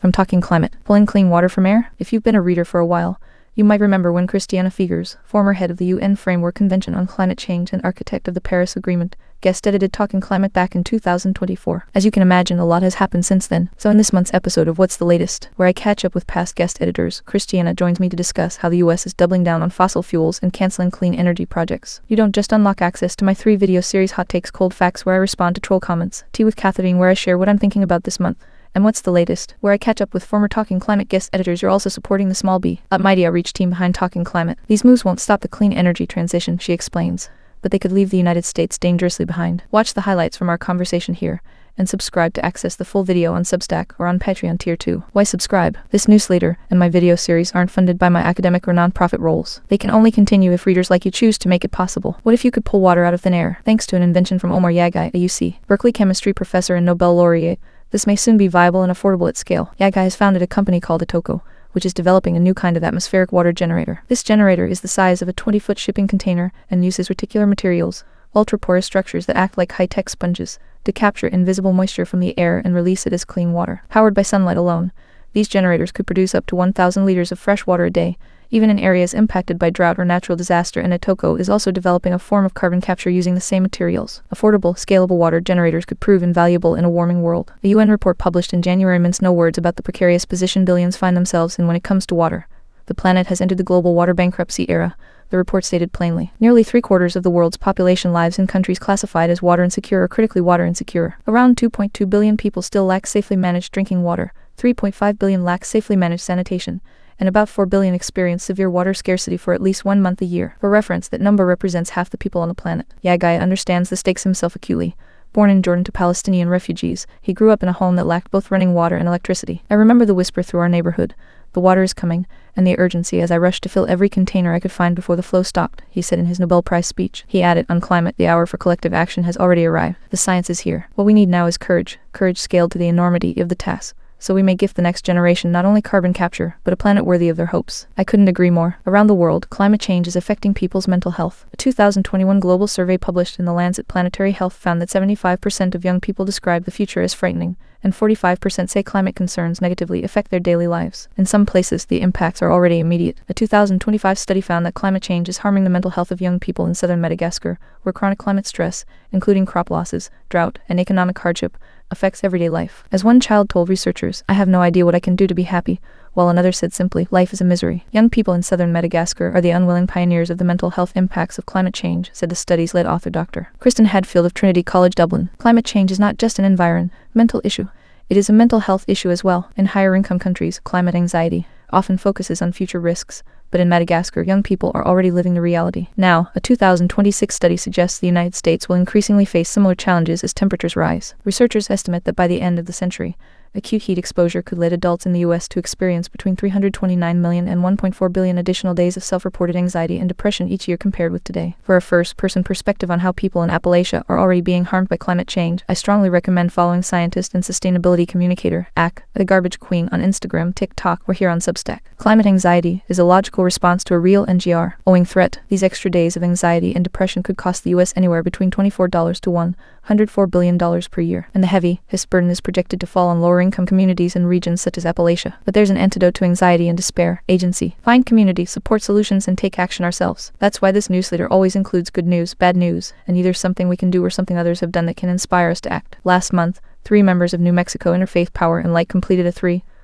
from Talking Climate, Pulling Clean Water from Air. If you've been a reader for a while, you might remember when Christiana Figueres, former head of the UN Framework Convention on Climate Change and architect of the Paris Agreement, guest-edited Talking Climate back in 2024. As you can imagine, a lot has happened since then. So in this month's episode of What's the Latest, where I catch up with past guest editors, Christiana joins me to discuss how the US is doubling down on fossil fuels and canceling clean energy projects. You don't just unlock access to my 3-video series Hot Takes Cold Facts, where I respond to troll comments, Tea with Catherine, where I share what I'm thinking about this month, and What's the Latest, where I catch up with former Talking Climate guest editors. You're also supporting the small b, mighty outreach team behind Talking Climate. These moves won't stop the clean energy transition, she explains, but they could leave the United States dangerously behind. Watch the highlights from our conversation here, and subscribe to access the full video on Substack or on Patreon Tier 2. Why subscribe? This newsletter and my video series aren't funded by my academic or nonprofit roles. They can only continue if readers like you choose to make it possible. What if you could pull water out of thin air? Thanks to an invention from Omar Yaghi, a UC Berkeley chemistry professor and Nobel laureate, this may soon be viable and affordable at scale. Yaghi has founded a company called Etoco, which is developing a new kind of atmospheric water generator. This generator is the size of a 20-foot shipping container and uses reticular materials, ultra-porous structures that act like high-tech sponges, to capture invisible moisture from the air and release it as clean water. Powered by sunlight alone, these generators could produce up to 1,000 liters of fresh water a day, even in areas impacted by drought or natural disaster. And Etoco is also developing a form of carbon capture using the same materials. Affordable, scalable water generators could prove invaluable in a warming world. A UN report published in January mints no words about the precarious position billions find themselves in when it comes to water. The planet has entered the global water bankruptcy era, the report stated plainly. Nearly 3/4 of the world's population lives in countries classified as water insecure or critically water insecure. Around 2.2 billion people still lack safely managed drinking water, 3.5 billion lack safely managed sanitation, and about 4 billion experience severe water scarcity for at least 1 month a year. For reference, that number represents half the people on the planet. Yaghi understands the stakes himself acutely. Born in Jordan to Palestinian refugees, he grew up in a home that lacked both running water and electricity. I remember the whisper through our neighborhood, "The water is coming," and the urgency as I rushed to fill every container I could find before the flow stopped, he said in his Nobel Prize speech. He added, on climate, the hour for collective action has already arrived. The science is here. What we need now is courage scaled to the enormity of the task, so we may gift the next generation not only carbon capture, but a planet worthy of their hopes. I couldn't agree more. Around the world, climate change is affecting people's mental health. A 2021 global survey published in The Lancet Planetary Health found that 75% of young people describe the future as frightening, and 45% say climate concerns negatively affect their daily lives. In some places, the impacts are already immediate. A 2025 study found that climate change is harming the mental health of young people in southern Madagascar, where chronic climate stress, including crop losses, drought, and economic hardship, affects everyday life. As one child told researchers, "I have no idea what I can do to be happy," while another said simply, "Life is a misery." Young people in southern Madagascar are the unwilling pioneers of the mental health impacts of climate change, said the study's lead author Dr. Kristen Hadfield of Trinity College Dublin. Climate change is not just an environmental issue. It is a mental health issue as well. In higher income countries, climate anxiety often focuses on future risks, but in Madagascar, young people are already living the reality. Now, a 2026 study suggests the United States will increasingly face similar challenges as temperatures rise. Researchers estimate that by the end of the century, acute heat exposure could lead adults in the U.S. to experience between 329 million and 1.4 billion additional days of self-reported anxiety and depression each year compared with today. For a first-person perspective on how people in Appalachia are already being harmed by climate change, I strongly recommend following scientist and sustainability communicator, The Garbage Queen, on Instagram, TikTok, or here on Substack. Climate anxiety is a logical response to a real owing threat. These extra days of anxiety and depression could cost the U.S. anywhere between $24 to $104 billion per year, and the heaviest burden is projected to fall on lower-income communities and regions such as Appalachia. But there's an antidote to anxiety and despair: agency. Find community, support solutions, and take action ourselves. That's why this newsletter always includes good news, bad news, and either something we can do or something others have done that can inspire us to act. Last month, 3 members of New Mexico Interfaith Power and Light completed a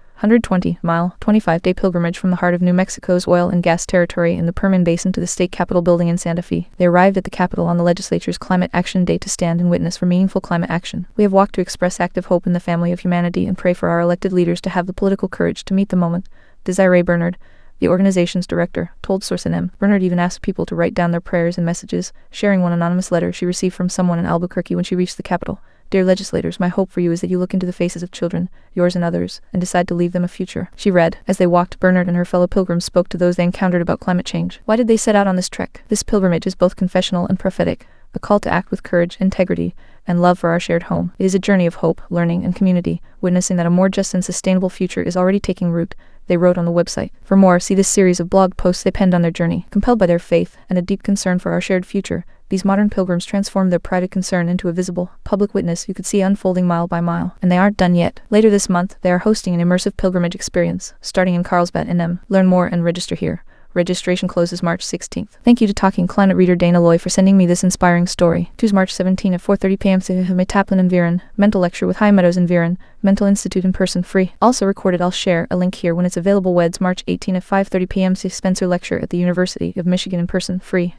320-mile, 25-day pilgrimage from the heart of New Mexico's oil and gas territory in the Permian Basin to the state capitol building in Santa Fe. They arrived at the Capitol on the legislature's Climate Action Day to stand and witness for meaningful climate action. "We have walked to express active hope in the family of humanity and pray for our elected leaders to have the political courage to meet the moment," Desiree Bernard, the organization's director, told Source NM. Bernard even asked people to write down their prayers and messages, sharing one anonymous letter she received from someone in Albuquerque when she reached the Capitol. "Dear legislators, my hope for you is that you look into the faces of children, yours and others, and decide to leave them a future," she read. As they walked, Bernard and her fellow pilgrims spoke to those they encountered about climate change. Why did they set out on this trek? This pilgrimage is both confessional and prophetic, a call to act with courage, integrity, and love for our shared home. It is a journey of hope, learning, and community, witnessing that a more just and sustainable future is already taking root, they wrote on the website. For more, see this series of blog posts they penned on their journey. Compelled by their faith and a deep concern for our shared future, These modern pilgrims transformed their private concern into a visible, public witness you could see unfolding mile by mile. And they aren't done yet. Later this month, they are hosting an immersive pilgrimage experience, starting in Carlsbad NM. Learn more and register here. Registration closes March 16th. Thank you to Talking Climate reader Dana Loy for sending me this inspiring story. Tuesday, March 17 at 4:30 p.m. Sehame Taplin and Viren. Mental lecture with High Meadows and Viren. Mental Institute in person free. Also recorded. I'll share a link here when it's available. Weds March 18 at 5:30 p.m. Spencer lecture at the University of Michigan in person free.